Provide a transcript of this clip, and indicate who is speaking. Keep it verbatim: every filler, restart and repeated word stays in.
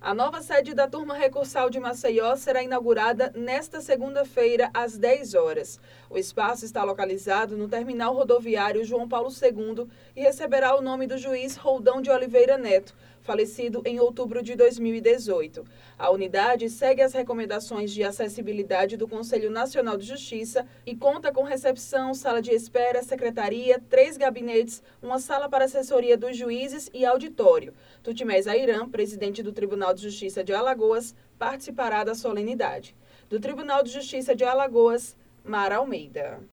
Speaker 1: A nova sede da Turma Recursal de Maceió será inaugurada nesta segunda-feira, às dez horas. O espaço está localizado no terminal rodoviário João Paulo segundo e receberá o nome do juiz Roldão de Oliveira Neto, falecido em outubro de dois mil e dezoito. A unidade segue as recomendações de acessibilidade do Conselho Nacional de Justiça e conta com recepção, sala de espera, secretaria, três gabinetes, uma sala para assessoria dos juízes e auditório. Tutimés Airan, presidente do Tribunal de Justiça de Alagoas, participará da solenidade. Do Tribunal de Justiça de Alagoas, Mara Almeida.